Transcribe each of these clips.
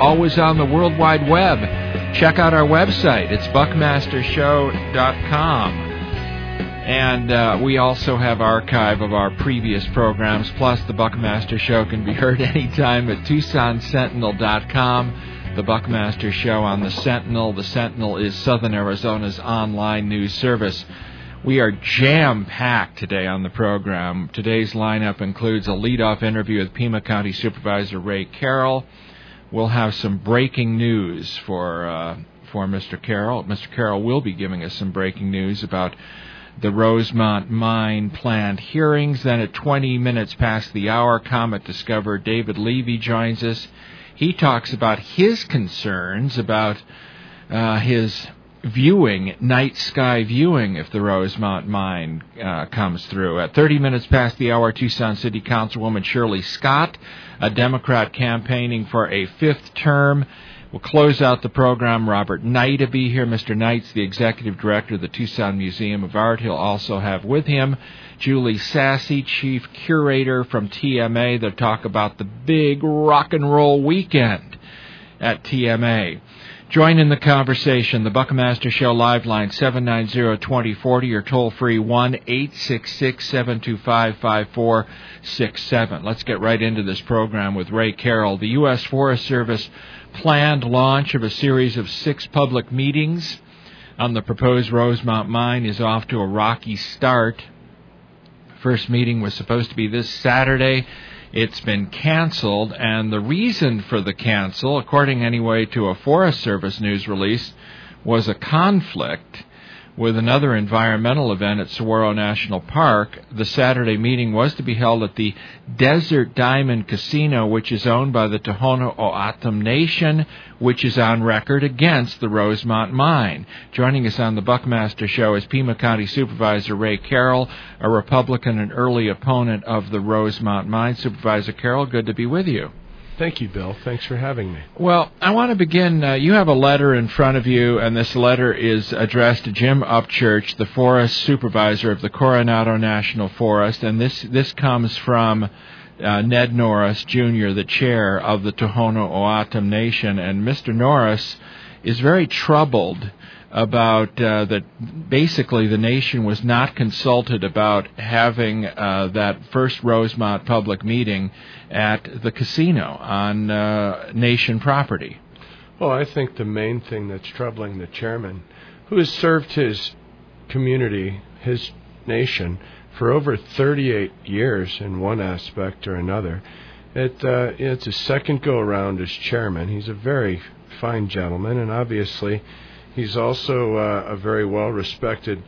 always on the World Wide Web. Check out our website. It's buckmastershow.com. And we also have archive of our previous programs, plus the Buckmaster Show can be heard anytime at TucsonSentinel.com. The Buckmaster Show on the Sentinel. The Sentinel is Southern Arizona's online news service. We are jam-packed today on the program. Today's lineup includes a lead-off interview with Pima County Supervisor Ray Carroll. We'll have some breaking news for Mr. Carroll. Mr. Carroll will be giving us some breaking news about the Rosemont Mine plant hearings. Then at 20 minutes past the hour, Comet Discoverer David Levy joins us. He talks about his concerns about his viewing, night sky viewing, if the Rosemont Mine comes through. At 30 minutes past the hour, Tucson City Councilwoman Shirley Scott, a Democrat campaigning for a fifth term. We'll close out the program. Robert Knight will be here. Mr. Knight's the executive director of the Tucson Museum of Art. He'll also have with him Julie Sassy, chief curator from TMA. They'll talk about the big rock and roll weekend at TMA. Join in the conversation. The Buckmaster Show live line 790-2040 or toll-free 1-866-725-5467. Let's get right into this program with Ray Carroll. The U.S. Forest Service planned launch of a series of 6 public meetings on the proposed Rosemont Mine is off to a rocky start. First meeting was supposed to be this Saturday. It's been canceled, and the reason for the cancel, according anyway to a Forest Service news release, was a conflict with another environmental event at Saguaro National Park. The Saturday meeting was to be held at the Desert Diamond Casino, which is owned by the Tohono O'odham Nation, which is on record against the Rosemont Mine. Joining us on the Buckmaster Show is Pima County Supervisor Ray Carroll, a Republican and early opponent of the Rosemont Mine. Supervisor Carroll, good to be with you. Thank you, Bill. Thanks for having me. Well, I want to begin. You have a letter in front of you, and this letter is addressed to Jim Upchurch, the forest supervisor of the Coronado National Forest, and this comes from Ned Norris, Jr., the chair of the Tohono O'odham Nation, and Mr. Norris is very troubled about that basically the nation was not consulted about having that first Rosemont public meeting at the casino on nation property. Well, I think the main thing that's troubling the chairman, who has served his community, his nation, for over 38 years in one aspect or another, it's a second go-around as chairman. He's a very fine gentleman, and obviously he's also a very well-respected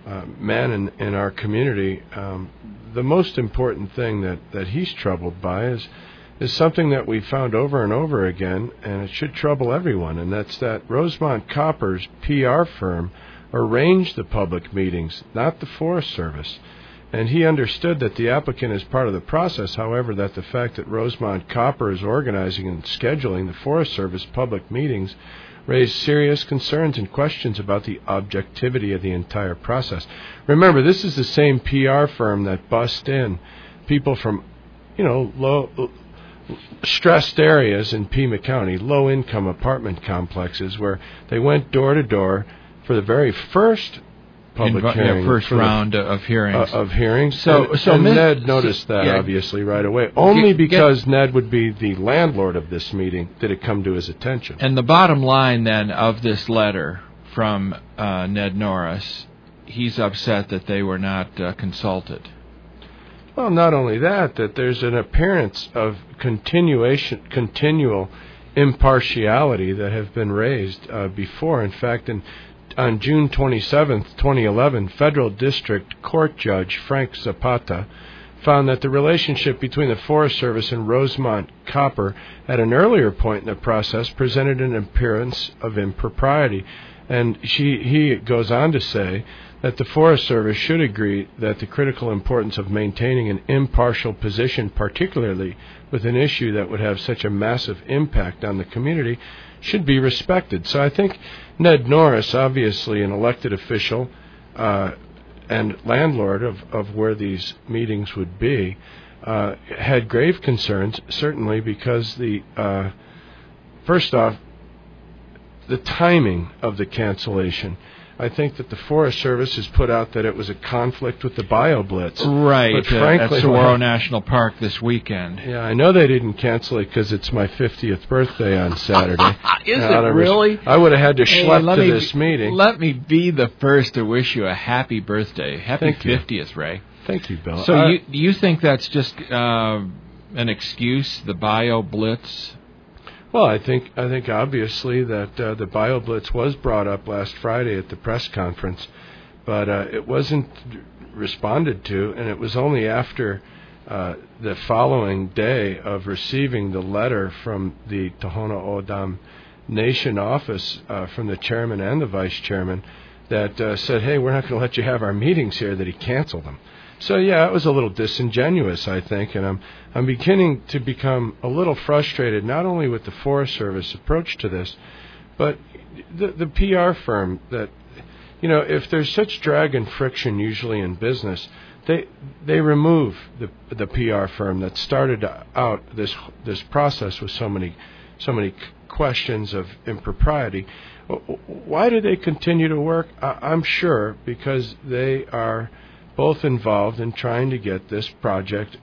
man in our community. The most important thing that he's troubled by is something that we found over and over again, and it should trouble everyone, and that's that Rosemont Copper's PR firm arranged the public meetings, not the Forest Service. And he understood that the applicant is part of the process, however, that the fact that Rosemont Copper is organizing and scheduling the Forest Service public meetings raised serious concerns and questions about the objectivity of the entire process. Remember, this is the same PR firm that bussed in people from, low stressed areas in Pima County, low-income apartment complexes, where they went door to door for the very first public hearing, first round of hearings. So Ned noticed that, obviously, right away. Only because Ned would be the landlord of this meeting did it come to his attention. And the bottom line, then, of this letter from Ned Norris, he's upset that they were not consulted. Well, not only that there's an appearance of continual impartiality that have been raised before. In fact, on June 27, 2011, Federal District Court Judge Frank Zapata found that the relationship between the Forest Service and Rosemont Copper at an earlier point in the process presented an appearance of impropriety. And he goes on to say that the Forest Service should agree that the critical importance of maintaining an impartial position, particularly with an issue that would have such a massive impact on the community, should be respected. So I think Ned Norris, obviously an elected official and landlord of where these meetings would be, had grave concerns, certainly because the first off, the timing of the cancellation. I think that the Forest Service has put out that it was a conflict with the BioBlitz. Right, but frankly, at Saguaro National Park this weekend. Yeah, I know they didn't cancel it because it's my 50th birthday on Saturday. Is it really? I would have had to schlep to this meeting. Let me be the first to wish you a happy birthday. Happy 50th, Ray. Thank you, Bill. So you think that's just an excuse, the BioBlitz? Well, I think obviously that the BioBlitz was brought up last Friday at the press conference, but it wasn't responded to, and it was only after the following day of receiving the letter from the Tohono O'odham Nation office from the chairman and the vice chairman that said, hey, we're not going to let you have our meetings here, that he canceled them. So, yeah, it was a little disingenuous, I think, and I'm beginning to become a little frustrated, not only with the Forest Service approach to this, but the PR firm that, if there's such drag and friction usually in business, they remove the PR firm that started out this process with so many questions of impropriety. Why do they continue to work? I'm sure because they are both involved in trying to get this project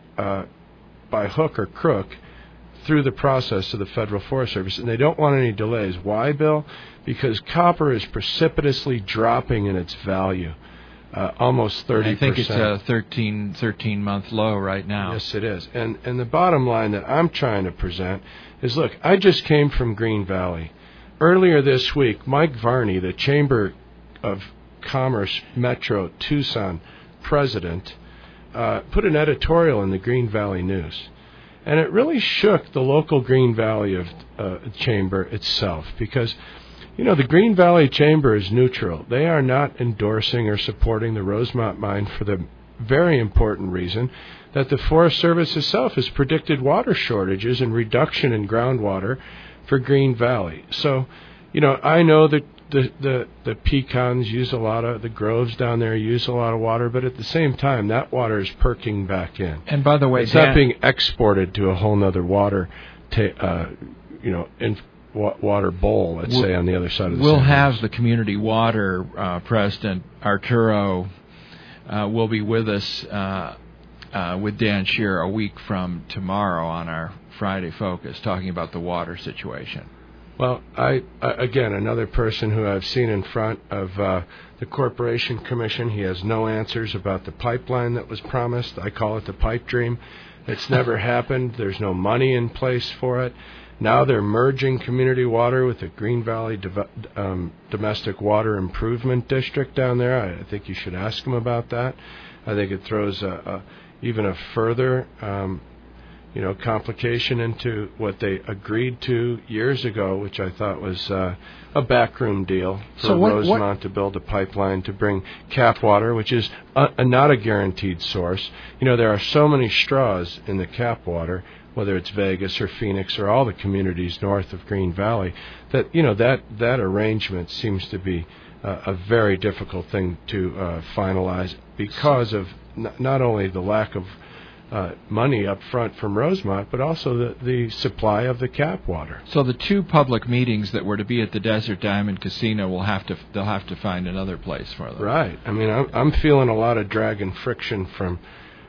by hook or crook through the process of the Federal Forest Service, and they don't want any delays. Why, Bill? Because copper is precipitously dropping in its value, almost 30%. I think it's a 13-month low right now. Yes, it is. And the bottom line that I'm trying to present is, look, I just came from Green Valley. Earlier this week, Mike Varney, the Chamber of Commerce Metro Tucson president, put an editorial in the Green Valley News. And it really shook the local Green Valley Chamber itself because, the Green Valley Chamber is neutral. They are not endorsing or supporting the Rosemont mine for the very important reason that the Forest Service itself has predicted water shortages and reduction in groundwater for Green Valley. So, I know that the pecans use a lot of, the groves down there use a lot of water, but at the same time, that water is perking back in. And by the way, it's not being exported to a whole nother water, water bowl, let's say, on the other side of the We'll have the community water president, Arturo, will be with us with Dan Shear a week from tomorrow on our Friday Focus, talking about the water situation. Well, I again, another person who I've seen in front of the Corporation Commission. He has no answers about the pipeline that was promised. I call it the pipe dream. It's never happened. There's no money in place for it. Now they're merging community water with the Green Valley Domestic Water Improvement District down there. I think you should ask them about that. I think it throws even a further complication into what they agreed to years ago, which I thought was a backroom deal for Rosemont to build a pipeline to bring cap water, which is not a guaranteed source. There are so many straws in the cap water, whether it's Vegas or Phoenix or all the communities north of Green Valley, that that arrangement seems to be a very difficult thing to finalize because of not only the lack of money up front from Rosemont, but also the supply of the cap water. So the two public meetings that were to be at the Desert Diamond Casino they'll have to find another place for them. Right. I mean, I'm feeling a lot of drag and friction from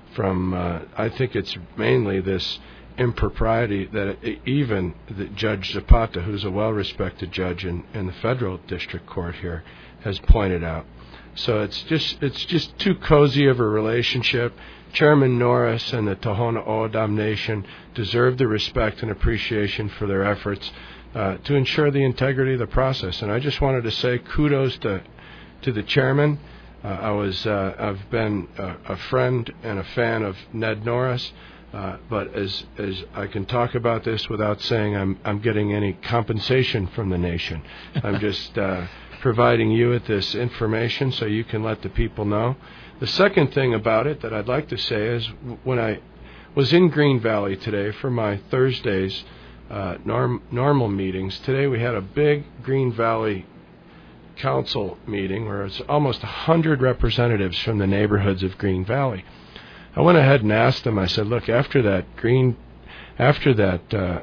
I think it's mainly this impropriety that even Judge Zapata, who's a well-respected judge in the federal district court here, has pointed out. So it's just too cozy of a relationship. Chairman Norris and the Tohono O'odham Nation deserve the respect and appreciation for their efforts to ensure the integrity of the process. And I just wanted to say kudos to the chairman. I've been a friend and a fan of Ned Norris, but as I can talk about this without saying I'm getting any compensation from the nation. I'm just providing you with this information so you can let the people know. The second thing about it that I'd like to say is when I was in Green Valley today for my Thursdays normal meetings, today we had a big Green Valley council meeting where it's almost 100 representatives from the neighborhoods of Green Valley. I went ahead and asked them, I said, look, after that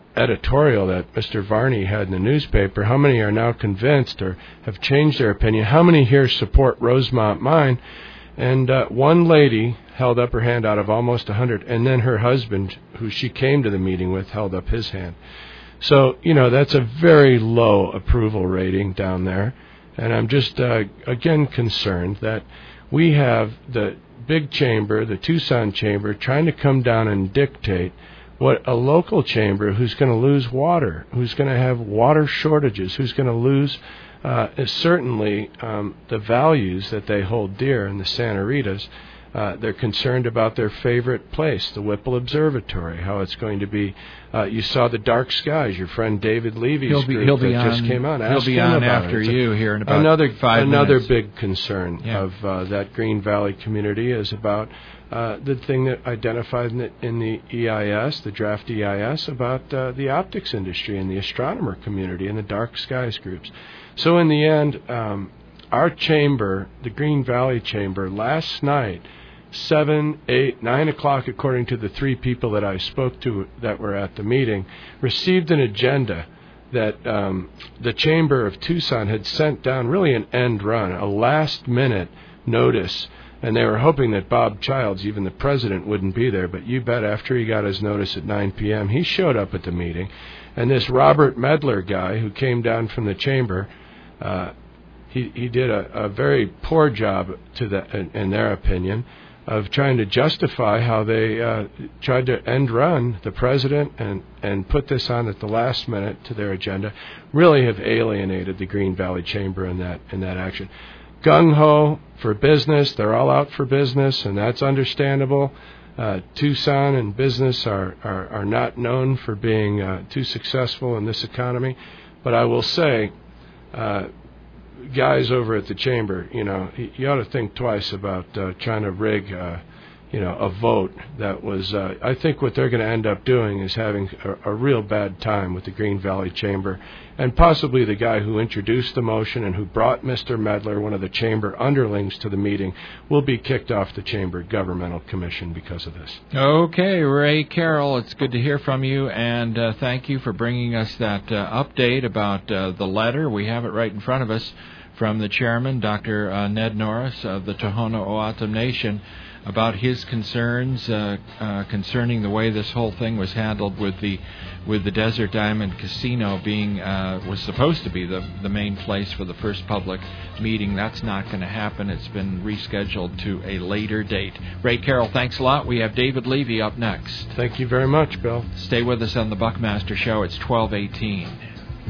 editorial that Mr. Varney had in the newspaper, how many are now convinced or have changed their opinion? How many here support Rosemont Mine? And one lady held up her hand out of almost 100, and then her husband, who she came to the meeting with, held up his hand. So, that's a very low approval rating down there. And I'm just, again, concerned that we have the big chamber, the Tucson chamber, trying to come down and dictate what a local chamber who's going to lose water, who's going to have water shortages, who's going to lose certainly the values that they hold dear in the Santa Ritas. They're concerned about their favorite place, the Whipple Observatory, how it's going to be. You saw the dark skies. Your friend David Levy's group just came out. He'll be on after you here in about 5 minutes. Another big concern of that Green Valley community is about the thing that identified in the EIS, the draft EIS, about the optics industry and the astronomer community and the dark skies groups. So in the end, our chamber, the Green Valley Chamber, last night, 7, 8, 9 o'clock, according to the 3 people that I spoke to that were at the meeting, received an agenda that the Chamber of Tucson had sent down, really an end run, a last-minute notice. And they were hoping that Bob Childs, even the president, wouldn't be there. But you bet after he got his notice at 9 p.m., he showed up at the meeting. And this Robert Medler guy who came down from the chamber, he did a very poor job, in their opinion, of trying to justify how they tried to end run the president and put this on at the last minute to their agenda. Really have alienated the Green Valley Chamber in that action. Gung-ho for business. They're all out for business, and that's understandable. Tucson and business are not known for being too successful in this economy. But I will say, guys over at the chamber, you ought to think twice about trying to rig, a vote that was. I think what they're going to end up doing is having a real bad time with the Green Valley Chamber, and possibly the guy who introduced the motion and who brought Mr. Medler, one of the chamber underlings, to the meeting, will be kicked off the chamber governmental commission because of this. Okay, Ray Carroll, it's good to hear from you, and thank you for bringing us that update about the letter. We have it right in front of us from the chairman, Dr. Ned Norris of the Tohono O'odham Nation, about his concerns concerning the way this whole thing was handled with the Desert Diamond Casino being was supposed to be the main place for the first public meeting. That's not going to happen. It's been rescheduled to a later date. Ray Carroll, thanks a lot. We have David Levy up next. Thank you very much, Bill. Stay with us on the Buckmaster Show. It's 12:18.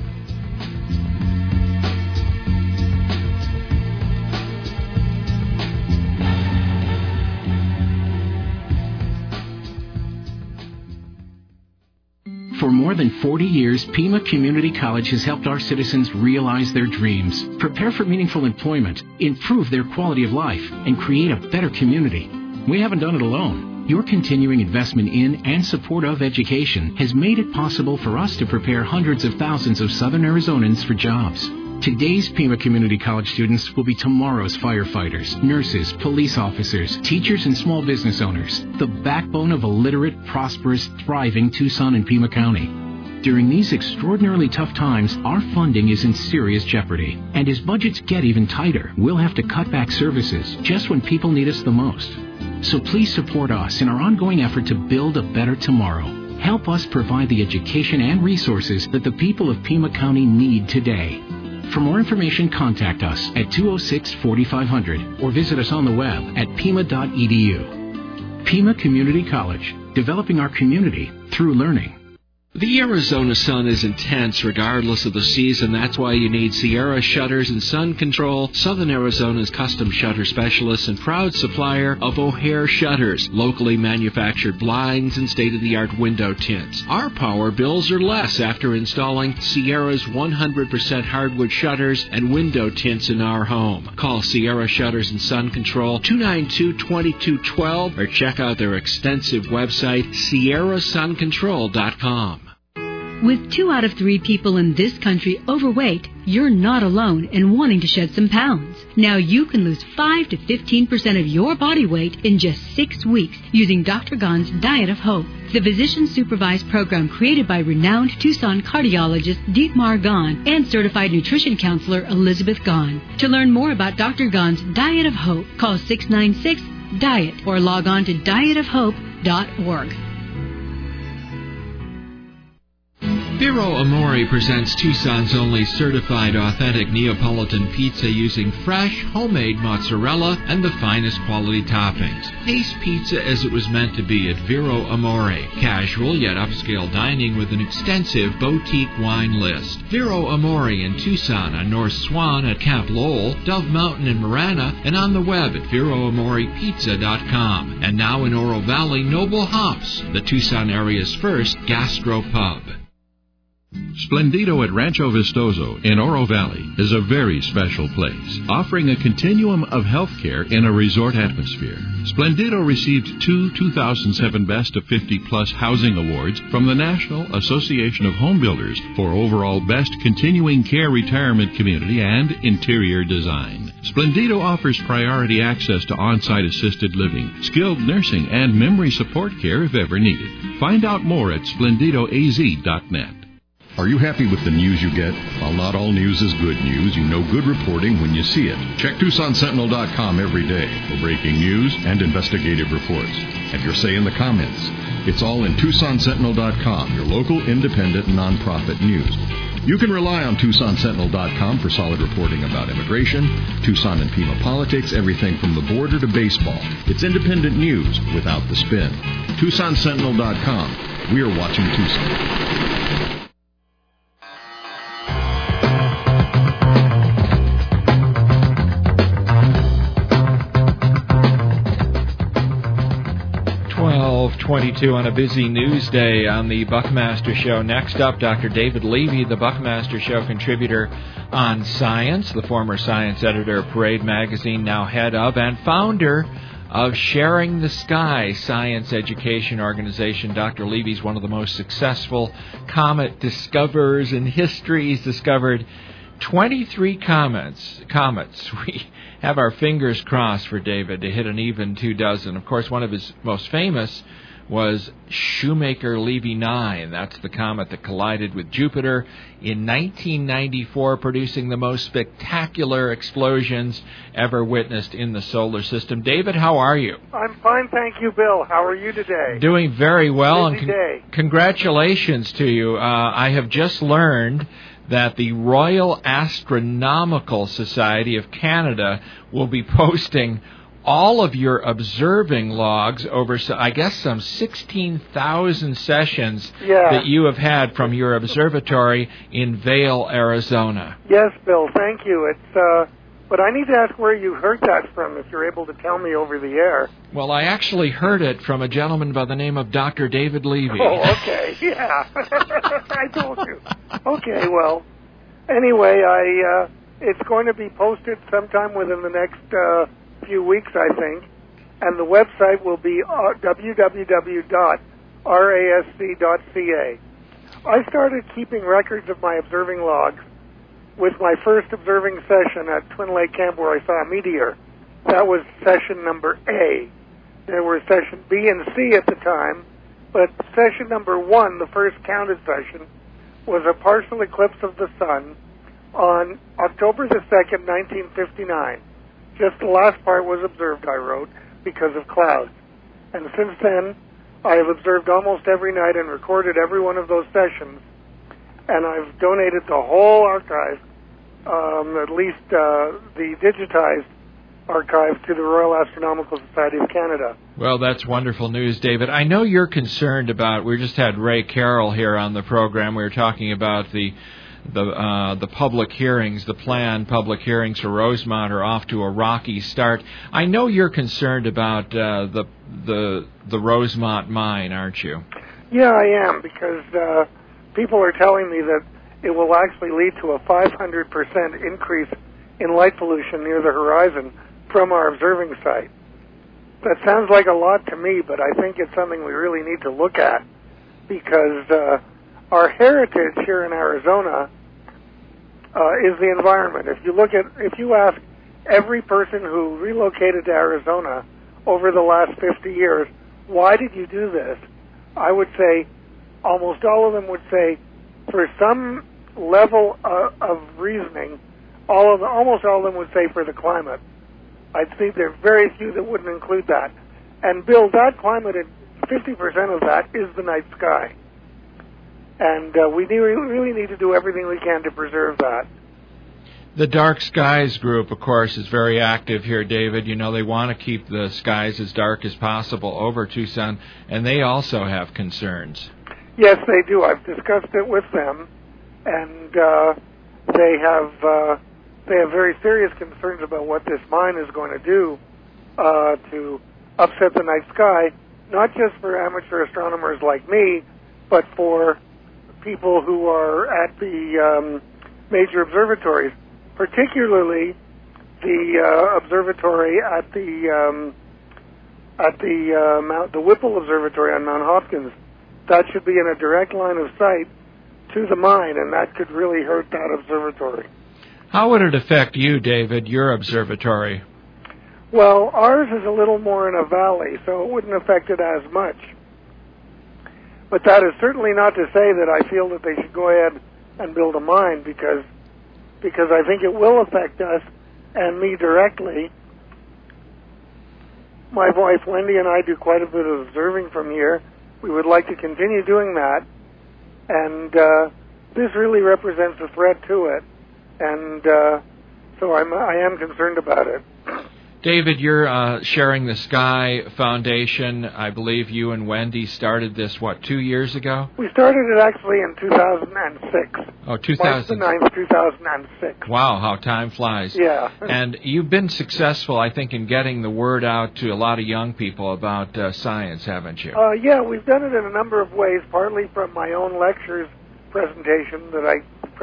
For more than 40 years, Pima Community College has helped our citizens realize their dreams, prepare for meaningful employment, improve their quality of life, and create a better community. We haven't done it alone. Your continuing investment in and support of education has made it possible for us to prepare hundreds of thousands of Southern Arizonans for jobs. Today's Pima Community College students will be tomorrow's firefighters, nurses, police officers, teachers, and small business owners, the backbone of a literate, prosperous, thriving Tucson and Pima County. During these extraordinarily tough times, our funding is in serious jeopardy. And as budgets get even tighter, we'll have to cut back services just when people need us the most. So please support us in our ongoing effort to build a better tomorrow. Help us provide the education and resources that the people of Pima County need today. For more information, contact us at 206-4500 or visit us on the web at pima.edu. Pima Community College, developing our community through learning. The Arizona sun is intense regardless of the season. That's why you need Sierra Shutters and Sun Control, Southern Arizona's custom shutter specialist and proud supplier of O'Hare Shutters, locally manufactured blinds and state-of-the-art window tints. Our power bills are less after installing Sierra's 100% hardwood shutters and window tints in our home. Call Sierra Shutters and Sun Control 292-2212 or check out their extensive website, sierrasuncontrol.com. With 2 out of 3 people in this country overweight, you're not alone in wanting to shed some pounds. Now you can lose 5 to 15% of your body weight in just 6 weeks using Dr. Gahn's Diet of Hope, the physician-supervised program created by renowned Tucson cardiologist Dietmar Gahn and certified nutrition counselor Elizabeth Gahn. To learn more about Dr. Gahn's Diet of Hope, call 696-DIET or log on to dietofhope.org. Vero Amore presents Tucson's only certified authentic Neapolitan pizza using fresh, homemade mozzarella and the finest quality toppings. Taste pizza as it was meant to be at Vero Amore. Casual yet upscale dining with an extensive boutique wine list. Vero Amore in Tucson on North Swan at Camp Lowell, Dove Mountain in Marana, and on the web at VeroAmorePizza.com. And now in Oro Valley, Noble Hops, the Tucson area's first gastro pub. Splendido at Rancho Vistoso in Oro Valley is a very special place, offering a continuum of health care in a resort atmosphere. Splendido received 2 2007 Best of 50-Plus Housing Awards from the National Association of Home Builders for overall Best Continuing Care Retirement Community and Interior Design. Splendido offers priority access to on-site assisted living, skilled nursing, and memory support care if ever needed. Find out more at splendidoaz.net. Are you happy with the news you get? While not all news is good news, you know good reporting when you see it. Check TucsonSentinel.com every day for breaking news and investigative reports. Have your say in the comments. It's all in TucsonSentinel.com, your local independent nonprofit news. You can rely on TucsonSentinel.com for solid reporting about immigration, Tucson and Pima politics, everything from the border to baseball. It's independent news without the spin. TucsonSentinel.com. We are watching Tucson. 12:22 on a busy news day on the Buckmaster Show. Next up, Dr. David Levy, the Buckmaster Show contributor on science, the former science editor of Parade Magazine, now head of and founder of Sharing the Sky Science Education Organization. Dr. Levy's one of the most successful comet discoverers in history. He's discovered 23 comets. We have our fingers crossed for David to hit an even 24. Of course, one of his most famous was Shoemaker-Levy 9. That's the comet that collided with Jupiter in 1994, producing the most spectacular explosions ever witnessed in the solar system. David, how are you? I'm fine, thank you, Bill. How are you today? Doing very well. Busy day. Congratulations to you. I have just learned that the Royal Astronomical Society of Canada will be posting all of your observing logs over, I guess, some 16,000 sessions that you have had from your observatory in Vail, Arizona. Yes, Bill, thank you. It's but I need to ask where you heard that from, if you're able to tell me over the air. Well, I actually heard it from a gentleman by the name of Dr. David Levy. Oh, okay, yeah. I told you. Okay, well, anyway, it's going to be posted sometime within the next few weeks, I think, and the website will be www.rasc.ca. I started keeping records of my observing logs with my first observing session at Twin Lake Camp where I saw a meteor. That was session number A. There were session B and C at the time, but session number 1, the first counted session, was a partial eclipse of the sun on October the 2nd, 1959. Just the last part was observed, I wrote, because of clouds. And since then, I have observed almost every night and recorded every one of those sessions. And I've donated the whole archive, at least the digitized archive, to the Royal Astronomical Society of Canada. Well, that's wonderful news, David. I know you're concerned about, we just had Ray Carroll here on the program. We were talking about the public hearings, the planned public hearings for Rosemont are off to a rocky start. I know you're concerned about the Rosemont mine, aren't you? Yeah, I am, because people are telling me that it will actually lead to a 500% increase in light pollution near the horizon from our observing site. That sounds like a lot to me, but I think it's something we really need to look at, because our heritage here in Arizona is the environment. If you ask every person who relocated to Arizona over the last 50 years, why did you do this? I would say almost all of them would say, for some level of reasoning, almost all of them would say for the climate. I'd say there are very few that wouldn't include that. And Bill, that climate, 50% of that is the night sky. And we really need to do everything we can to preserve that. The Dark Skies group, of course, is very active here, David. You know, they want to keep the skies as dark as possible over Tucson, and they also have concerns. Yes, they do. I've discussed it with them, and they have very serious concerns about what this mine is going to do to upset the night sky, not just for amateur astronomers like me, but for people who are at the major observatories, particularly the observatory at the Whipple Observatory on Mount Hopkins. That should be in a direct line of sight to the mine, and that could really hurt that observatory. How would it affect you, David, your observatory? Well, ours is a little more in a valley, so it wouldn't affect it as much. But that is certainly not to say that I feel that they should go ahead and build a mine, because I think it will affect us and me directly. My wife Wendy and I do quite a bit of observing from here. We would like to continue doing that, and this really represents a threat to it, and so I am concerned about it. David, you're Sharing the Sky Foundation. I believe you and Wendy started this, 2 years ago? We started it actually in 2006. Oh, March the 9th, 2006. Wow, how time flies. Yeah. And you've been successful, I think, in getting the word out to a lot of young people about science, haven't you? Yeah, we've done it in a number of ways, partly from my own lectures, presentations that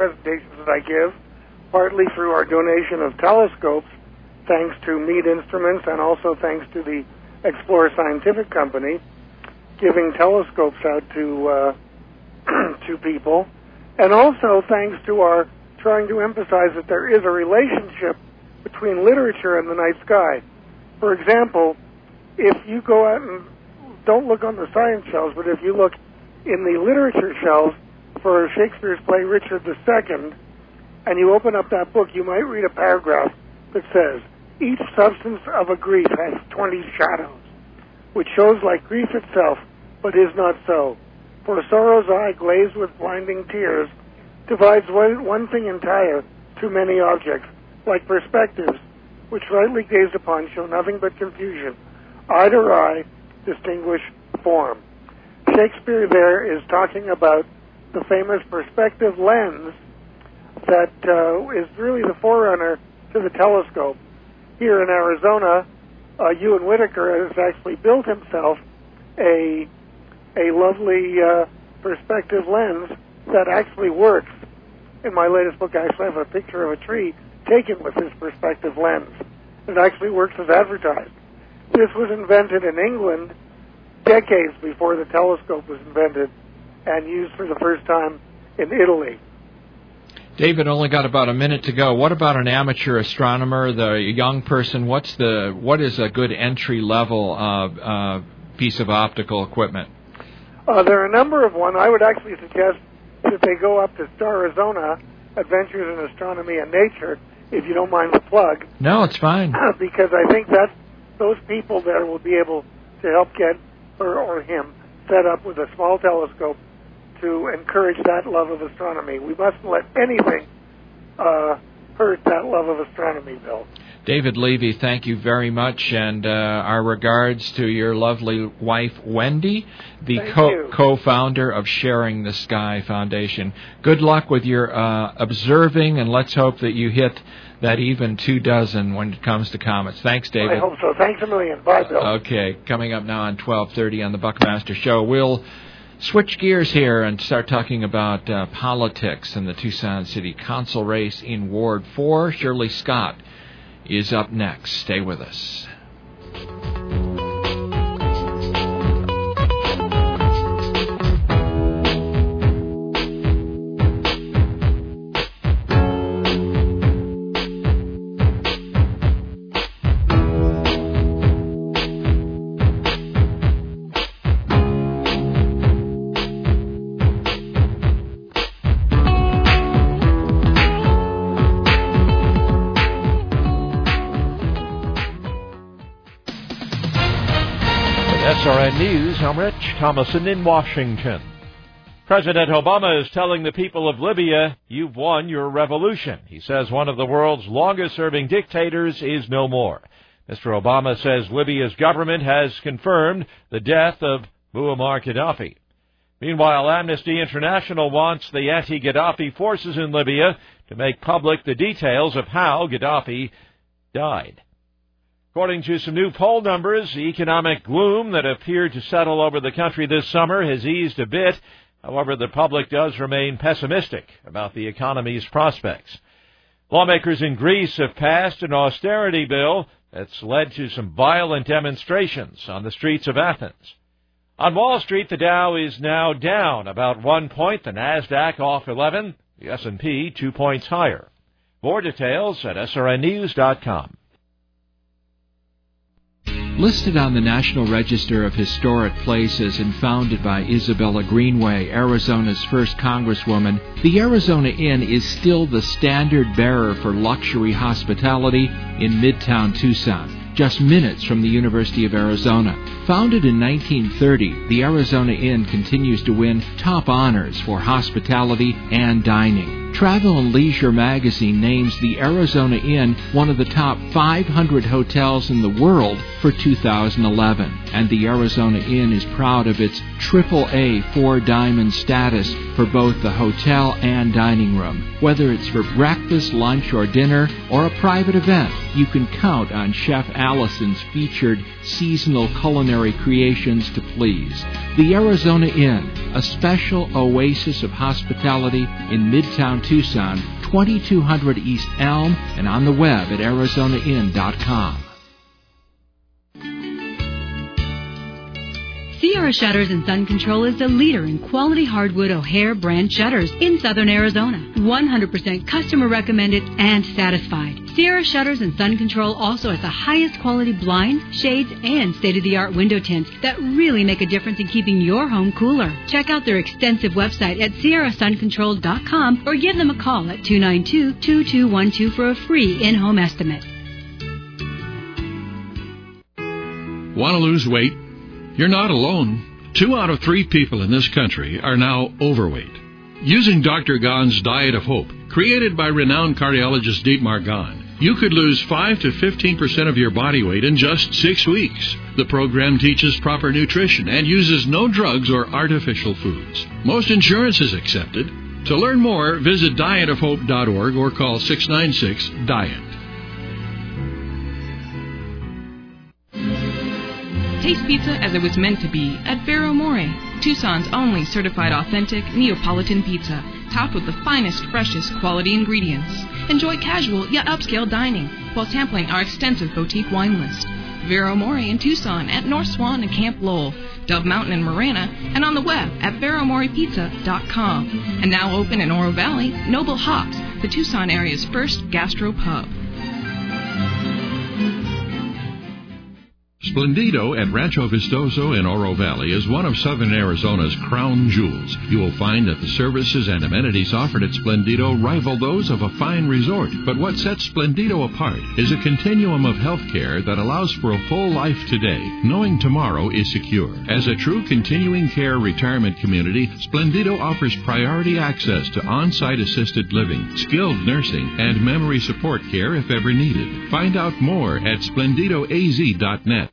I give, partly through our donation of telescopes, thanks to Meade Instruments, and also thanks to the Explorer Scientific Company, giving telescopes out to people, and also thanks to our trying to emphasize that there is a relationship between literature and the night sky. For example, if you go out and don't look on the science shelves, but if you look in the literature shelves for Shakespeare's play Richard II, and you open up that book, you might read a paragraph that says, "Each substance of a grief has 20 shadows, which shows like grief itself, but is not so. For sorrow's eye, glazed with blinding tears, divides one thing entire to many objects, like perspectives, which rightly gazed upon show nothing but confusion. Eye to eye, distinguish form." Shakespeare there is talking about the famous perspective lens that is really the forerunner to the telescope. Here in Arizona, Ewan Whitaker has actually built himself a lovely perspective lens that actually works. In my latest book, I actually have a picture of a tree taken with this perspective lens. It actually works as advertised. This was invented in England decades before the telescope was invented and used for the first time in Italy. David, only got about a minute to go. What about an amateur astronomer, the young person? What is a good entry-level piece of optical equipment? There are a number of one. I would actually suggest that they go up to Starizona, Adventures in Astronomy and Nature, if you don't mind the plug. No, it's fine. Because I think that those people there will be able to help get her or him set up with a small telescope to encourage that love of astronomy. We mustn't let anything hurt that love of astronomy, Bill. David Levy, thank you very much, and our regards to your lovely wife, Wendy, the co-founder of Sharing the Sky Foundation. Good luck with your observing, and let's hope that you hit that even 24 when it comes to comets. Thanks, David. I hope so. Thanks a million. Bye, Bill. Okay, coming up now on 12:30 on the Buckmaster Show, we'll switch gears here and start talking about politics in the Tucson City Council race in Ward 4. Shirley Scott is up next. Stay with us. SRN News, I'm Rich Thomason in Washington. President Obama is telling the people of Libya, you've won your revolution. He says one of the world's longest-serving dictators is no more. Mr. Obama says Libya's government has confirmed the death of Muammar Gaddafi. Meanwhile, Amnesty International wants the anti-Gaddafi forces in Libya to make public the details of how Gaddafi died. According to some new poll numbers, the economic gloom that appeared to settle over the country this summer has eased a bit. However, the public does remain pessimistic about the economy's prospects. Lawmakers in Greece have passed an austerity bill that's led to some violent demonstrations on the streets of Athens. On Wall Street, the Dow is now down about 1 point, the Nasdaq off 11, the S&P 2 points higher. More details at srnnews.com. Listed on the National Register of Historic Places and founded by Isabella Greenway, Arizona's first Congresswoman, the Arizona Inn is still the standard bearer for luxury hospitality in Midtown Tucson, just minutes from the University of Arizona. Founded in 1930, the Arizona Inn continues to win top honors for hospitality and dining. Travel and Leisure magazine names the Arizona Inn one of the top 500 hotels in the world for 2011. And the Arizona Inn is proud of its AAA 4-diamond status for both the hotel and dining room. Whether it's for breakfast, lunch, or dinner, or a private event, you can count on Chef Allison's featured seasonal culinary creations to please. The Arizona Inn, a special oasis of hospitality in Midtown Tucson, 2200 East Elm, and on the web at arizonainn.com. Sierra Shutters and Sun Control is the leader in quality hardwood O'Hare brand shutters in southern Arizona. 100% customer recommended and satisfied. Sierra Shutters and Sun Control also has the highest quality blinds, shades, and state-of-the-art window tints that really make a difference in keeping your home cooler. Check out their extensive website at sierrasuncontrol.com or give them a call at 292-2212 for a free in-home estimate. Want to lose weight? You're not alone. 2 out of 3 people in this country are now overweight. Using Dr. Gahn's Diet of Hope, created by renowned cardiologist Dietmar Gahn, you could lose 5 to 15% of your body weight in just 6 weeks. The program teaches proper nutrition and uses no drugs or artificial foods. Most insurance is accepted. To learn more, visit dietofhope.org or call 696-DIET. Taste pizza as it was meant to be at Vero More, Tucson's only certified authentic Neapolitan pizza, topped with the finest, freshest quality ingredients. Enjoy casual yet upscale dining while sampling our extensive boutique wine list. Vero More in Tucson at North Swan and Camp Lowell, Dove Mountain and Marana, and on the web at veromorepizza.com. And now open in Oro Valley, Noble Hops, the Tucson area's first gastro pub. Splendido at Rancho Vistoso in Oro Valley is one of southern Arizona's crown jewels. You will find that the services and amenities offered at Splendido rival those of a fine resort. But what sets Splendido apart is a continuum of health care that allows for a full life today, knowing tomorrow is secure. As a true continuing care retirement community, Splendido offers priority access to on-site assisted living, skilled nursing, and memory support care if ever needed. Find out more at splendidoaz.net.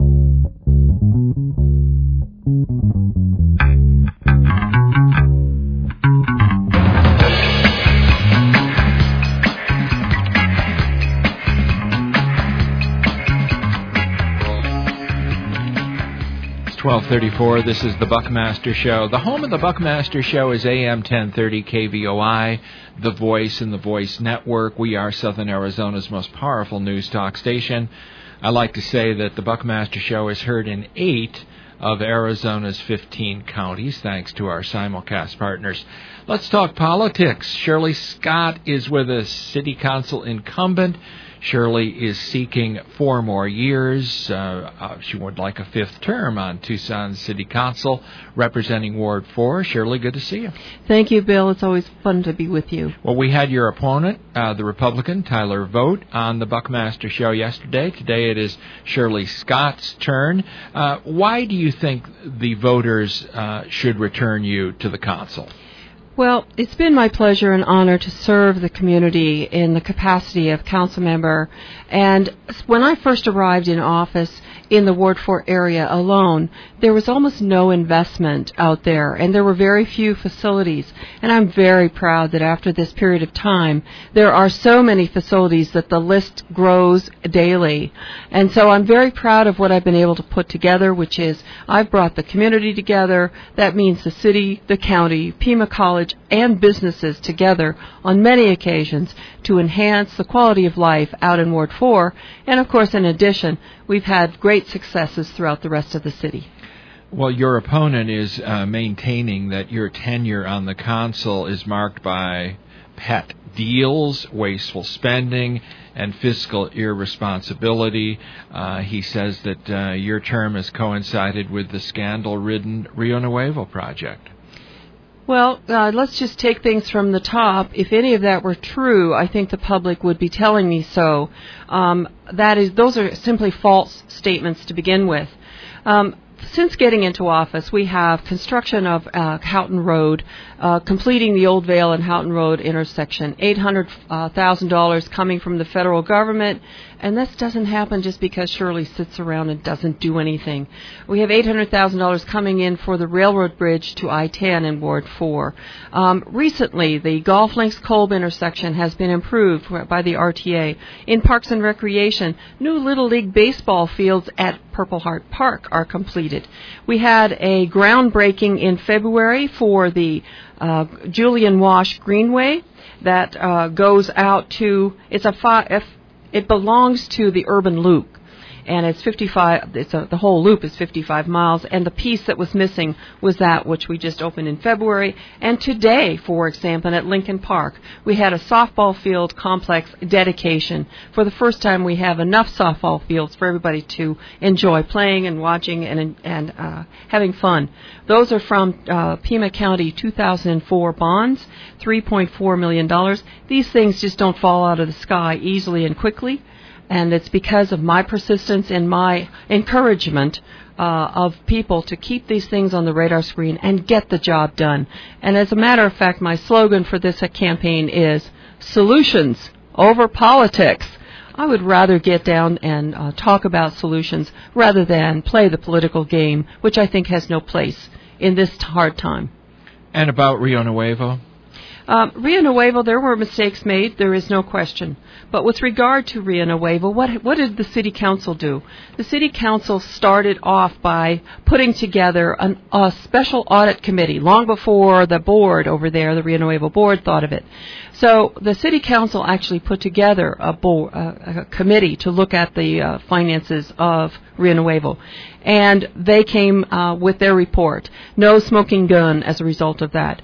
It's 12:34. This is the Buckmaster Show. The home of the Buckmaster Show is AM 1030 KVOI, The Voice and the Voice Network. We are Southern Arizona's most powerful news talk station. I like to say that the Buckmaster Show is heard in 8 of Arizona's 15 counties, thanks to our simulcast partners. Let's talk politics. Shirley Scott is with us, City Council incumbent. Shirley is seeking 4 more years. She would like a 5th term on Tucson City Council, representing Ward 4. Shirley, good to see you. Thank you, Bill. It's always fun to be with you. Well, we had your opponent, the Republican Tyler Vogt, on the Buckmaster Show yesterday. Today it is Shirley Scott's turn. Why do you think the voters should return you to the council? Well, it's been my pleasure and honor to serve the community in the capacity of council member. And when I first arrived in office in the Ward 4 area alone, there was almost no investment out there, and there were very few facilities. And I'm very proud that after this period of time, there are so many facilities that the list grows daily. And so I'm very proud of what I've been able to put together, which is I've brought the community together. That means the city, the county, Pima College, and businesses together on many occasions to enhance the quality of life out in Ward 4. And, of course, in addition, we've had great successes throughout the rest of the city. Well, your opponent is maintaining that your tenure on the council is marked by pet deals, wasteful spending, and fiscal irresponsibility. He says that your term has coincided with the scandal-ridden Rio Nuevo project. Well, let's just take things from the top. If any of that were true, I think the public would be telling me so. Those are simply false statements to begin with. Since getting into office, we have construction of Houghton Road, completing the Old Vale and Houghton Road intersection, $800,000 coming from the federal government, and this doesn't happen just because Shirley sits around and doesn't do anything. We have $800,000 coming in for the railroad bridge to I-10 in Ward 4. Recently, the Golf Links Kolb intersection has been improved by the RTA. In Parks and Recreation, new Little League baseball fields at Purple Heart Park are completed. We had a groundbreaking in February for the Julian Wash Greenway that goes out to, it belongs to the Urban Loop. And it's 55, the whole loop is 55 miles, and the piece that was missing was that which we just opened in February. And today, for example, at Lincoln Park, we had a softball field complex dedication. For the first time, we have enough softball fields for everybody to enjoy playing and watching and having fun. Those are from Pima County 2004 bonds, $3.4 million. These things just don't fall out of the sky easily and quickly. And it's because of my persistence and my encouragement of people to keep these things on the radar screen and get the job done. And as a matter of fact, my slogan for this campaign is solutions over politics. I would rather get down and talk about solutions rather than play the political game, which I think has no place in this hard time. And about Rio Nuevo? Rio Nuevo, there were mistakes made, there is no question. But with regard to Rio Nuevo, what did the City Council do? The City Council started off by putting together a special audit committee long before the board over there, the Rio Nuevo board, thought of it. So the City Council actually put together a committee to look at the finances of Rio Nuevo. And they came with their report. No smoking gun as a result of that.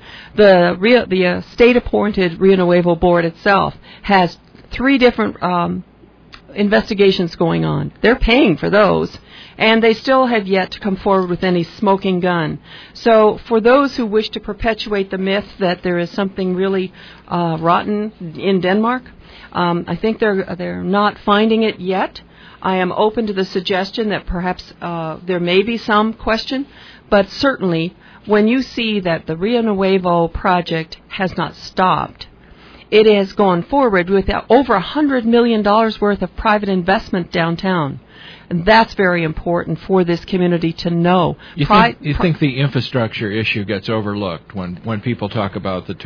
The state-appointed Rio Nuevo board itself has 3 different investigations going on. They're paying for those. And they still have yet to come forward with any smoking gun. So for those who wish to perpetuate the myth that there is something really rotten in Denmark, I think they're not finding it yet. I am open to the suggestion that perhaps there may be some question, but certainly when you see that the Rio Nuevo project has not stopped, it has gone forward with over $100 million worth of private investment downtown. And that's very important for this community to know. You think the infrastructure issue gets overlooked when people talk about the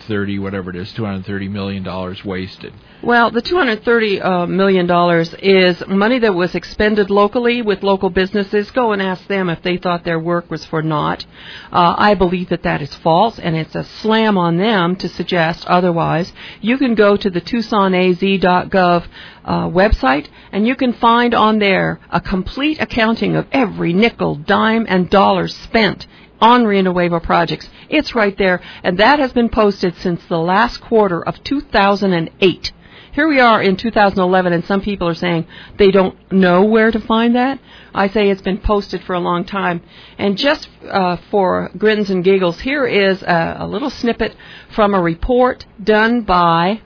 $230 million wasted? Well, the $230 million is money that was expended locally with local businesses. Go and ask them if they thought their work was for naught. I believe that is false, and it's a slam on them to suggest otherwise. You can go to the TucsonAZ.gov website, and you can find on there a complete accounting of every nickel, dime, and dollar spent on Rio Nuevo projects. It's right there, and that has been posted since the last quarter of 2008. Here we are in 2011, and some people are saying they don't know where to find that. I say it's been posted for a long time. And just for grins and giggles, here is a little snippet from a report done by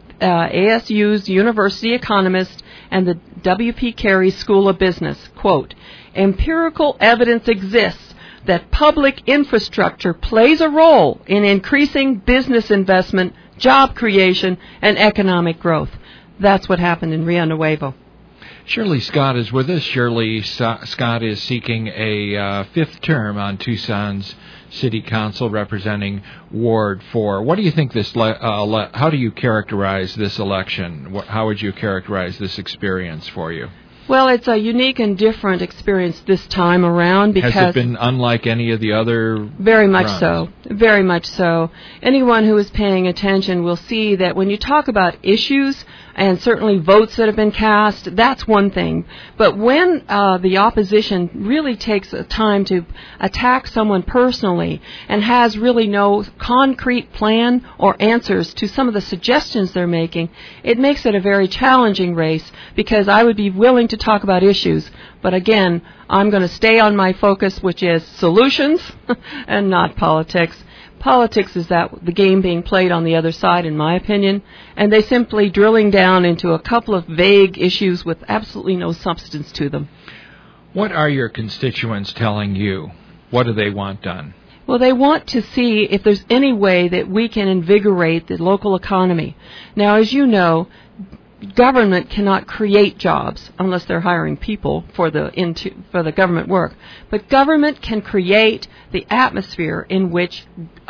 ASU's university economist and the W.P. Carey School of Business. Quote, empirical evidence exists that public infrastructure plays a role in increasing business investment, job creation, and economic growth. That's what happened in Rio Nuevo. Shirley Scott is with us. Shirley Scott is seeking a fifth term on Tucson's City Council representing Ward 4. What do you think this? How do you characterize this election? How would you characterize this experience for you? Well, it's a unique and different experience this time around because... Has it been unlike any of the other Very much runs? so. Very much so. Anyone who is paying attention will see that when you talk about issues and certainly votes that have been cast, that's one thing. But when the opposition really takes time to attack someone personally and has really no concrete plan or answers to some of the suggestions they're making, it makes it a very challenging race because I would be willing to talk about issues. But again, I'm going to stay on my focus, which is solutions and not politics. Politics is the game being played on the other side, in my opinion, and they simply drilling down into a couple of vague issues with absolutely no substance to them. What are your constituents telling you? What do they want done? Well, they want to see if there's any way that we can invigorate the local economy. Now, as you know, government cannot create jobs unless they're hiring people for the government work. But government can create the atmosphere in which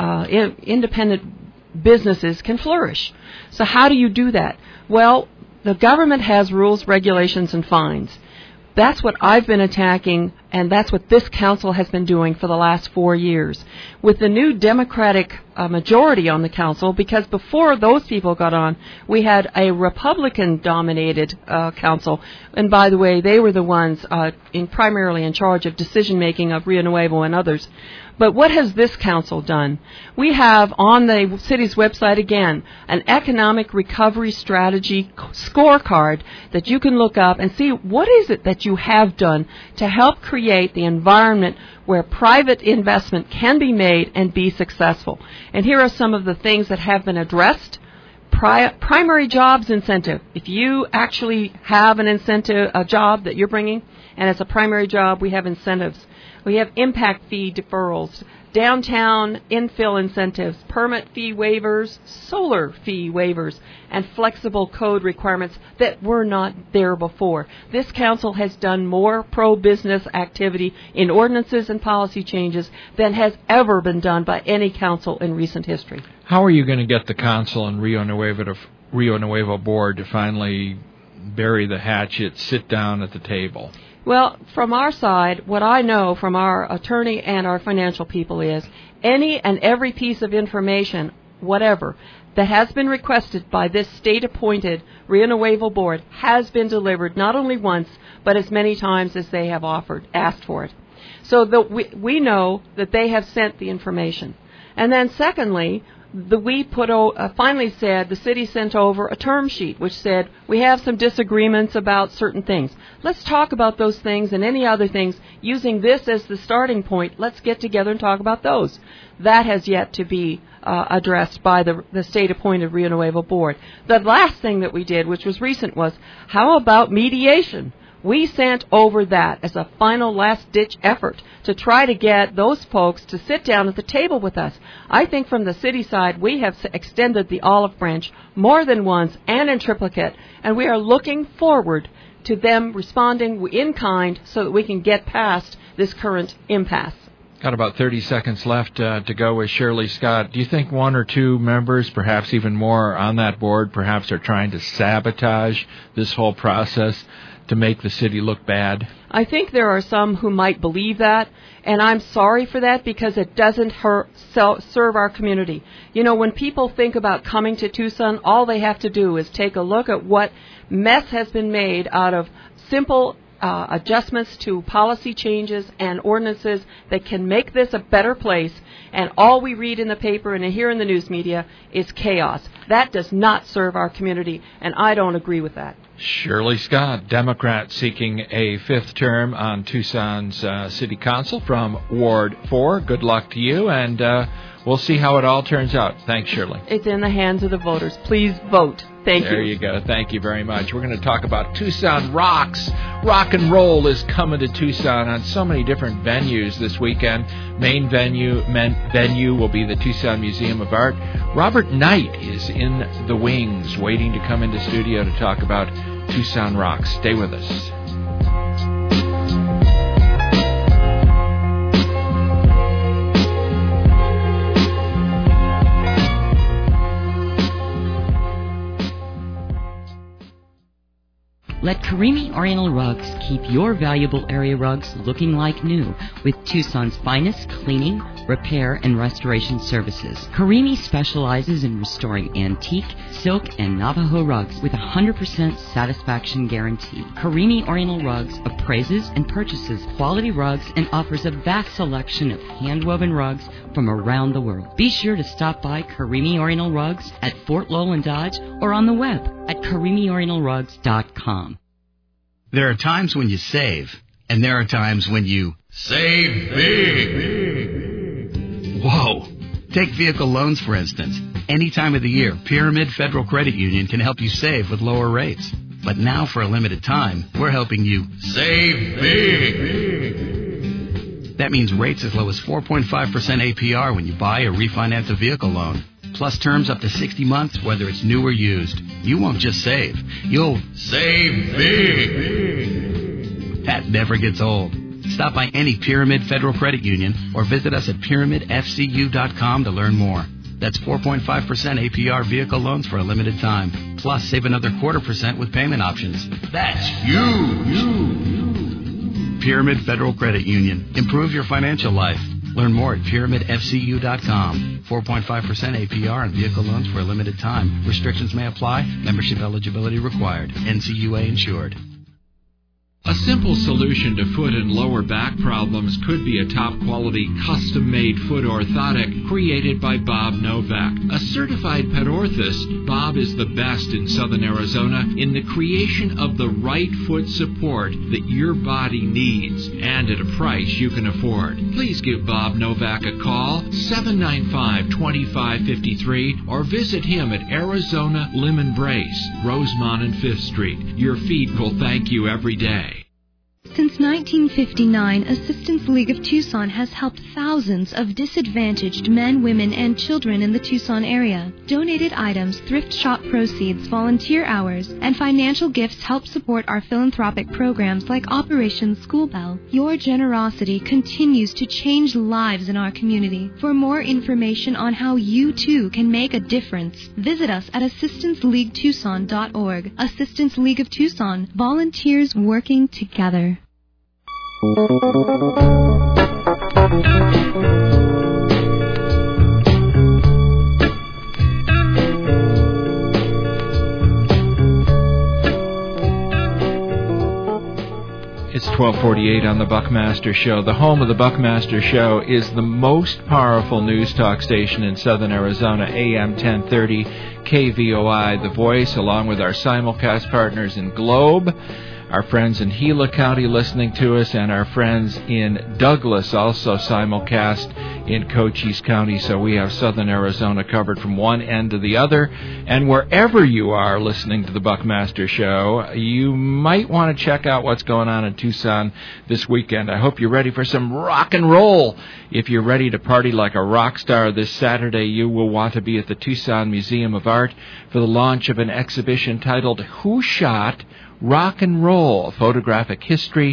independent businesses can flourish. So how do you do that? Well, the government has rules, regulations, and fines. That's what I've been attacking, and that's what this council has been doing for the last 4 years. With the new Democratic majority on the council, because before those people got on, we had a Republican-dominated council. And by the way, they were the ones primarily in charge of decision-making of Rio Nuevo and others. But what has this council done? We have on the city's website, again, an economic recovery strategy scorecard that you can look up and see what is it that you have done to help create the environment where private investment can be made and be successful. And here are some of the things that have been addressed. Primary jobs incentive. If you actually have an incentive, a job that you're bringing, and it's a primary job, we have incentives. We have impact fee deferrals, downtown infill incentives, permit fee waivers, solar fee waivers, and flexible code requirements that were not there before. This council has done more pro-business activity in ordinances and policy changes than has ever been done by any council in recent history. How are you going to get the council and Rio Nuevo board to finally bury the hatchet, sit down at the table? Well, from our side, what I know from our attorney and our financial people is any and every piece of information, whatever, that has been requested by this state-appointed Rio Nuevo board has been delivered not only once, but as many times as they have asked for it. So we know that they have sent the information. And then secondly, finally said the city sent over a term sheet which said we have some disagreements about certain things. Let's talk about those things and any other things using this as the starting point. Let's get together and talk about those. That has yet to be addressed by the state-appointed Rio Nuevo board. The last thing that we did, which was recent, was how about mediation? We sent over that as a final last-ditch effort to try to get those folks to sit down at the table with us. I think from the city side, we have extended the olive branch more than once and in triplicate, and we are looking forward to them responding in kind so that we can get past this current impasse. Got about 30 seconds left to go with Shirley Scott. Do you think one or two members, perhaps even more on that board, perhaps are trying to sabotage this whole process to make the city look bad? I think there are some who might believe that, and I'm sorry for that because it doesn't serve our community. You know, when people think about coming to Tucson, all they have to do is take a look at what mess has been made out of simple adjustments to policy changes and ordinances that can make this a better place, and all we read in the paper and hear in the news media is chaos. That does not serve our community, and I don't agree with that. Shirley Scott, Democrat seeking a 5th term on Tucson's City Council from Ward 4. Good luck to you, and we'll see how it all turns out. Thanks, Shirley. It's in the hands of the voters. Please vote. Thank you. There you go. Thank you very much. We're going to talk about Tucson Rocks. Rock and roll is coming to Tucson on so many different venues this weekend. Main venue will be the Tucson Museum of Art. Robert Knight is in the wings, waiting to come into studio to talk about Tucson Rocks. Stay with us. Let Karimi Oriental Rugs keep your valuable area rugs looking like new with Tucson's finest cleaning, repair, and restoration services. Karimi specializes in restoring antique, silk, and Navajo rugs with a 100% satisfaction guarantee. Karimi Oriental Rugs appraises and purchases quality rugs and offers a vast selection of hand-woven rugs from around the world. Be sure to stop by Karimi Oriental Rugs at Fort Lowell and Dodge or on the web at KarimiOrientalRugs.com. There are times when you save, and there are times when you save big. Whoa! Take vehicle loans, for instance. Any time of the year, Pyramid Federal Credit Union can help you save with lower rates. But now, for a limited time, we're helping you save big. That means rates as low as 4.5% APR when you buy or refinance a vehicle loan. Plus terms up to 60 months, whether it's new or used. You won't just save. You'll save big. That never gets old. Stop by any Pyramid Federal Credit Union or visit us at pyramidfcu.com to learn more. That's 4.5% APR vehicle loans for a limited time. Plus, save another 0.25% with payment options. That's huge. Pyramid Federal Credit Union. Improve your financial life. Learn more at pyramidfcu.com. 4.5% APR on vehicle loans for a limited time. Restrictions may apply. Membership eligibility required. NCUA insured. A simple solution to foot and lower back problems could be a top-quality, custom-made foot orthotic created by Bob Novak. A certified pet orthist, Bob is the best in Southern Arizona in the creation of the right foot support that your body needs and at a price you can afford. Please give Bob Novak a call, 795-2553, or visit him at Arizona Lemon Brace, Rosemont and 5th Street. Your feet will thank you every day. Since 1959, Assistance League of Tucson has helped thousands of disadvantaged men, women, and children in the Tucson area. Donated items, thrift shop proceeds, volunteer hours, and financial gifts help support our philanthropic programs like Operation School Bell. Your generosity continues to change lives in our community. For more information on how you too can make a difference, visit us at assistanceleaguetucson.org. Assistance League of Tucson, volunteers working together. It's 12:48 on the Buckmaster Show. The home of the Buckmaster Show is the most powerful news talk station in Southern Arizona, AM 1030 KVOI, The Voice, along with our simulcast partners in Globe, our friends in Gila County listening to us, and our friends in Douglas also simulcast in Cochise County. So we have Southern Arizona covered from one end to the other. And wherever you are listening to the Buckmaster Show, you might want to check out what's going on in Tucson this weekend. I hope you're ready for some rock and roll. If you're ready to party like a rock star this Saturday, you will want to be at the Tucson Museum of Art for the launch of an exhibition titled Who Shot Rock and Roll, Photographic History,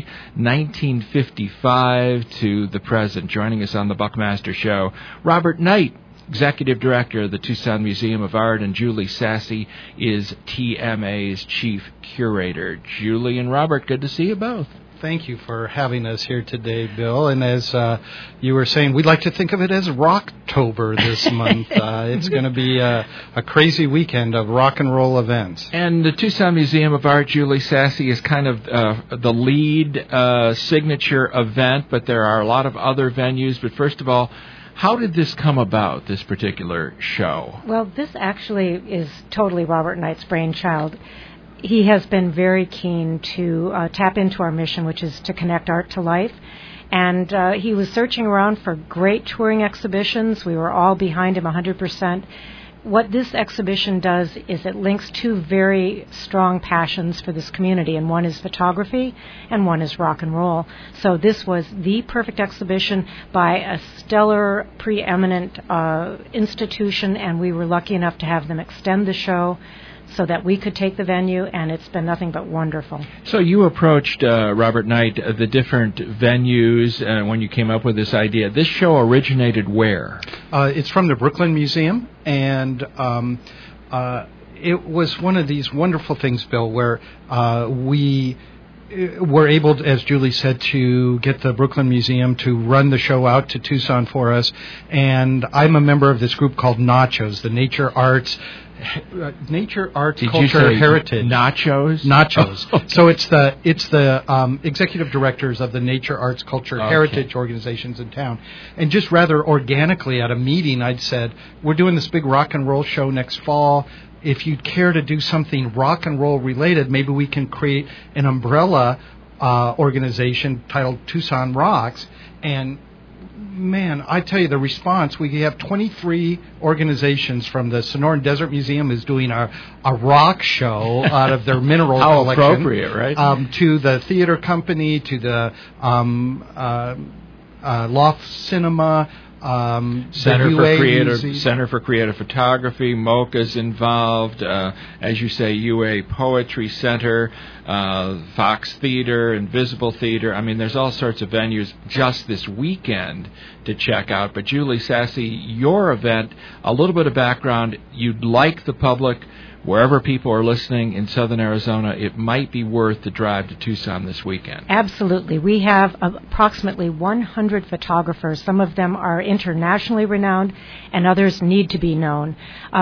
1955 to the present. Joining us on the Buckmaster Show, Robert Knight, Executive Director of the Tucson Museum of Art, and Julie Sassy is TMA's Chief Curator. Julie and Robert, good to see you both. thank you for having us here today, Bill. And as you were saying, we'd like to think of it as Rocktober this month. It's going to be a crazy weekend of rock and roll events. And the Tucson Museum of Art, Julie Sassy, is kind of the lead signature event, but there are a lot of other venues. But first of all, how did this come about, this particular show? Well, this actually is totally Robert Knight's brainchild. He has been very keen to tap into our mission, which is to connect art to life. And he was searching around for great touring exhibitions. We were all behind him 100%. What this exhibition does is it links two very strong passions for this community, and one is photography and one is rock and roll. So this was the perfect exhibition by a stellar, preeminent institution, and we were lucky enough to have them extend the show so that we could take the venue, and it's been nothing but wonderful. So you approached Robert Knight, the different venues, when you came up with this idea. This show originated where? It's from the Brooklyn Museum, and it was one of these wonderful things, Bill, where we were able, as Julie said, to get the Brooklyn Museum to run the show out to Tucson for us. And I'm a member of this group called Nachos, the Nature Arts Culture Heritage. Nachos. Okay. So it's the executive directors of the Nature Arts Culture Heritage organizations in town. And just rather organically at a meeting, I'd said, we're doing this big rock and roll show next fall. If you'd care to do something rock and roll related, maybe we can create an umbrella organization titled Tucson Rocks. And man, I tell you, the response, we have 23 organizations from the Sonoran Desert Museum is doing a rock show out of their mineral How collection. How appropriate, right? To the theater company, to the Loft Cinema, Center for Creative Photography, MoCA's involved, as you say, UA Poetry Center, Fox Theater, Invisible Theater. I mean, there's all sorts of venues just this weekend to check out. But Julie Sassy, your event, a little bit of background, you'd like the public, wherever people are listening in southern Arizona, it might be worth the drive to Tucson this weekend. Absolutely. We have approximately 100 photographers. Some of them are internationally renowned, and others need to be known.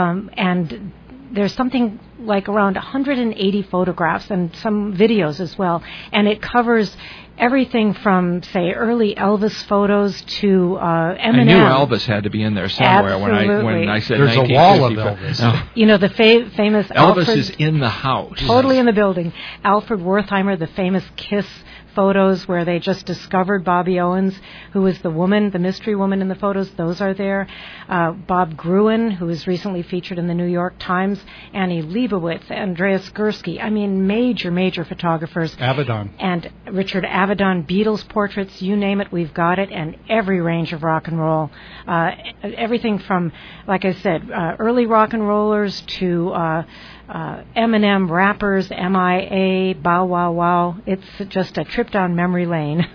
And there's something like around 180 photographs and some videos as well. And it covers everything from, say, early Elvis photos to Eminem. I knew Elvis had to be in there somewhere. Absolutely. when I said there's 1950. A wall of Elvis. Oh. You know, the famous Elvis is in the house. Totally in the building. Alfred Wertheimer, the famous Kiss photos where they just discovered Bobby Owens, who was the woman, the mystery woman in the photos. Those are there. Bob Gruen, who was recently featured in the New York Times. Annie Leibovitz, Andreas Gursky. I mean, major photographers. Avedon. And Richard Avedon, Beatles portraits, you name it, we've got it, and every range of rock and roll. Everything from, like I said, early rock and rollers to Eminem, rappers, MIA, Bow Wow Wow. It's just a trip down memory lane.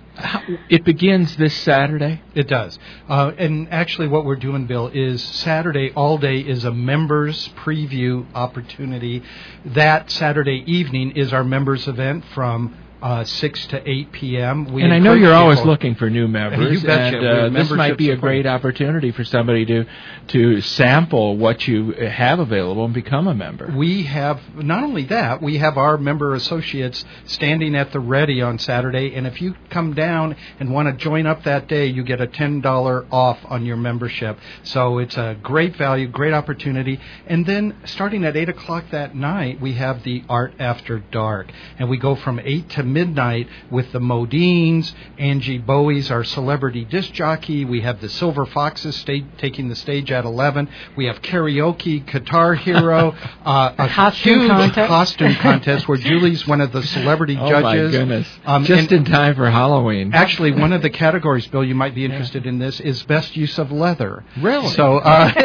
It begins this Saturday? It does. And actually what we're doing, Bill, is Saturday all day is a members preview opportunity. That Saturday evening is our members event from 6 to 8 p.m. And I know you're always looking for new members. You betcha. And this might be a great opportunity for somebody to sample what you have available and become a member. We have, not only that, we have our member associates standing at the ready on Saturday. And if you come down and want to join up that day, you get a $10 off on your membership. So it's a great value, great opportunity. And then starting at 8 o'clock that night, we have the Art After Dark. And we go from 8 to midnight with the Modines. Angie Bowie's our celebrity disc jockey. We have the Silver Foxes taking the stage at 11. We have karaoke, Guitar Hero, a huge costume contest where Julie's one of the celebrity judges. Oh, my goodness. Just in time for Halloween. Actually, one of the categories, Bill, you might be interested in this, is best use of leather. Really? So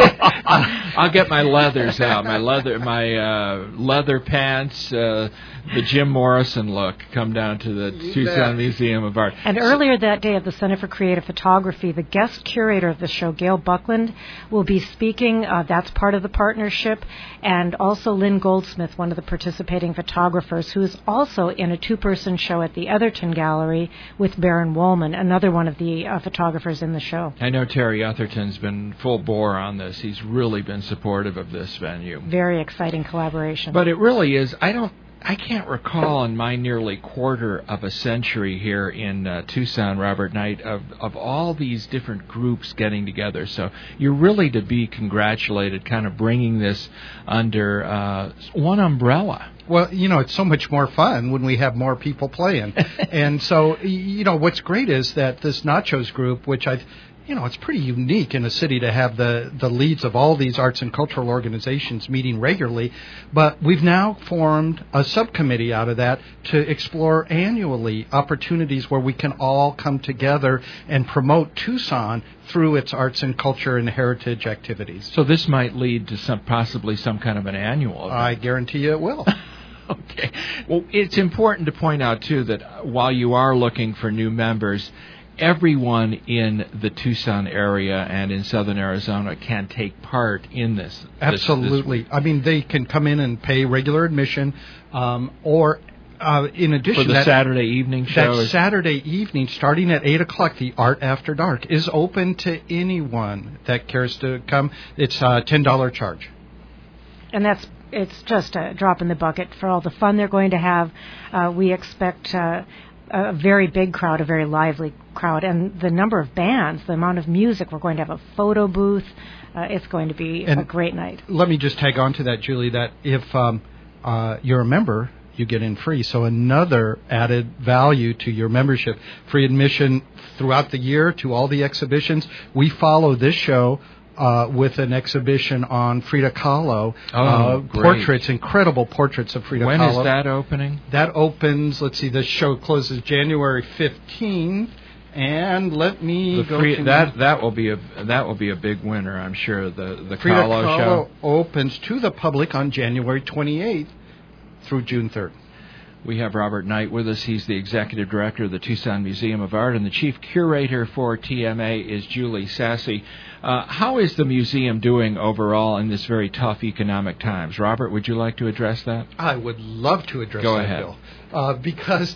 I'll get my leathers out. My leather pants, the Jim Morrison look comes come down to the Tucson Museum of Art. And earlier that day at the Center for Creative Photography, the guest curator of the show, Gail Buckland, will be speaking. That's part of the partnership. And also Lynn Goldsmith, one of the participating photographers, who is also in a two-person show at the Etherton Gallery with Baron Woolman, another one of the photographers in the show. I know Terry Etherton's been full bore on this. He's really been supportive of this venue. Very exciting collaboration. But it really is. I can't recall in my nearly quarter of a century here in Tucson, Robert Knight, of all these different groups getting together. So you're really to be congratulated, kind of bringing this under one umbrella. Well, it's so much more fun when we have more people playing. And so, what's great is that this Nachos group, which it's pretty unique in a city to have the leads of all these arts and cultural organizations meeting regularly. But we've now formed a subcommittee out of that to explore annually opportunities where we can all come together and promote Tucson through its arts and culture and heritage activities. So this might lead to possibly some kind of an annual event. I guarantee you it will. Okay. Well, it's important to point out, too, that while you are looking for new members, everyone in the Tucson area and in southern Arizona can take part in this. Absolutely. I mean, they can come in and pay regular admission, or in addition, for the Saturday evening show. That Saturday evening, starting at 8 o'clock, the Art After Dark is open to anyone that cares to come. It's a $10 charge. And it's just a drop in the bucket for all the fun they're going to have. We expect a very big crowd, a very lively crowd, and the number of bands, the amount of music. We're going to have a photo booth. It's going to be a great night. Let me just tag on to that, Julie, that if you're a member, you get in free. So another added value to your membership. Free admission throughout the year to all the exhibitions. We follow this show with an exhibition on Frida Kahlo. Portraits, incredible portraits of Frida Kahlo. When is that opening? That opens, let's see, this show closes January 15th. And let me go to that will be a big winner, I'm sure. The Frida Kahlo show opens to the public on January 28th through June 3rd. We have Robert Knight with us. He's the executive director of the Tucson Museum of Art, and the chief curator for TMA is Julie Sassy. How is the museum doing overall in this very tough economic times? Robert, would you like to address that? I would love to address Go that, ahead. Bill. Because,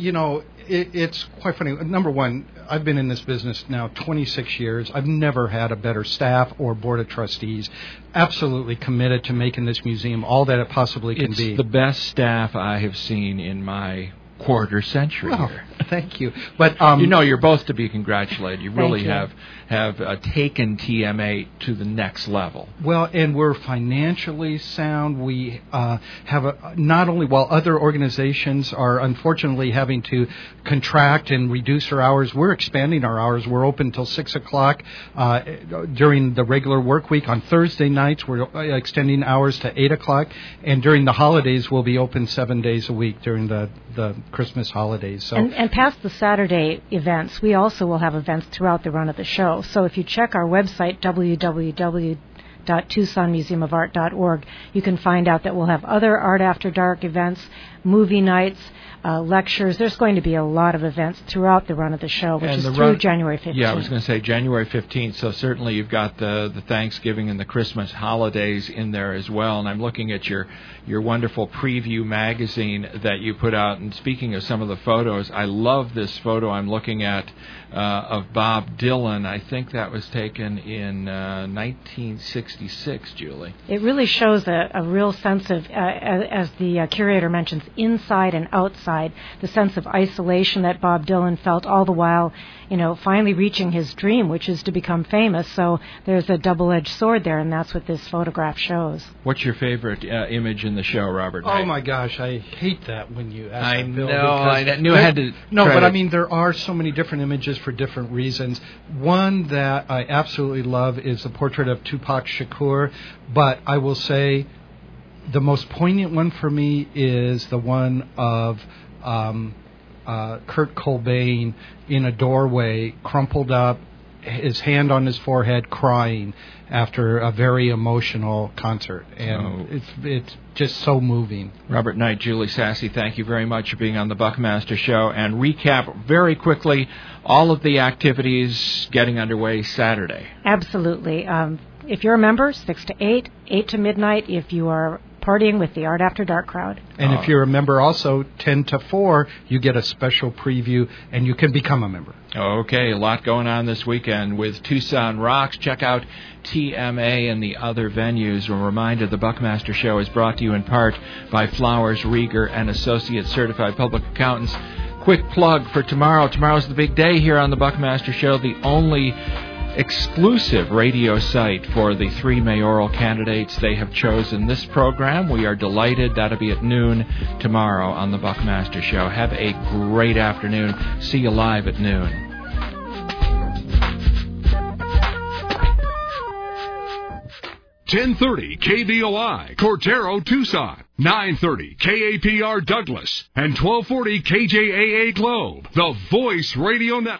it's quite funny. Number one, I've been in this business now 26 years. I've never had a better staff or board of trustees. Absolutely committed to making this museum all that it possibly can be. It's the best staff I have seen in my quarter century here. Thank you. But you're both to be congratulated. You really have taken TMA to the next level. Well, and we're financially sound. We have not only while other organizations are unfortunately having to contract and reduce our hours, we're expanding our hours. We're open till 6 o'clock during the regular work week. On Thursday nights, we're extending hours to 8 o'clock, and during the holidays, we'll be open 7 days a week during the Christmas holidays. So. And past the Saturday events, we also will have events throughout the run of the show. So if you check our website, www.tucsonmuseumofart.org, you can find out that we'll have other Art After Dark events, movie nights, lectures. There's going to be a lot of events throughout the run of the show, which is through January 15th. Yeah, I was going to say January 15th, so certainly you've got the Thanksgiving and the Christmas holidays in there as well. And I'm looking at your wonderful preview magazine that you put out. And speaking of some of the photos, I love this photo I'm looking at of Bob Dylan. I think that was taken in 1966, Julie. It really shows a real sense of, as the curator mentions, inside and outside, the sense of isolation that Bob Dylan felt all the while, finally reaching his dream, which is to become famous. So there's a double-edged sword there, and that's what this photograph shows. What's your favorite image in the show, Robert? Oh, my gosh, I hate that when you ask I that, Bill. know, I knew I had to... No, but I mean, there are so many different images for different reasons. One that I absolutely love is the portrait of Tupac Shakur, but I will say the most poignant one for me is the one of Kurt Cobain in a doorway, crumpled up, his hand on his forehead crying after a very emotional concert. And it's just so moving. Robert Knight, Julie Sassy, thank you very much for being on the Buckmaster Show. And recap very quickly all of the activities getting underway Saturday. Absolutely. If you're a member, 6 to 8, 8 to midnight if you are partying with the Art After Dark crowd. And if you're a member also, 10 to 4, you get a special preview and you can become a member. Okay, a lot going on this weekend with Tucson Rocks. Check out TMA and the other venues. We're reminded the Buckmaster Show is brought to you in part by Flowers, Rieger, and Associates Certified Public Accountants. Quick plug for tomorrow. Tomorrow's the big day here on the Buckmaster Show, the only exclusive radio site for the 3 mayoral candidates. They have chosen this program. We are delighted. That'll be at noon tomorrow on the Buckmaster Show. Have a great afternoon. See you live at noon. .1030 KBOI, Cortero, Tucson. 930 KAPR Douglas. And 1240 KJAA Globe. The Voice Radio Network.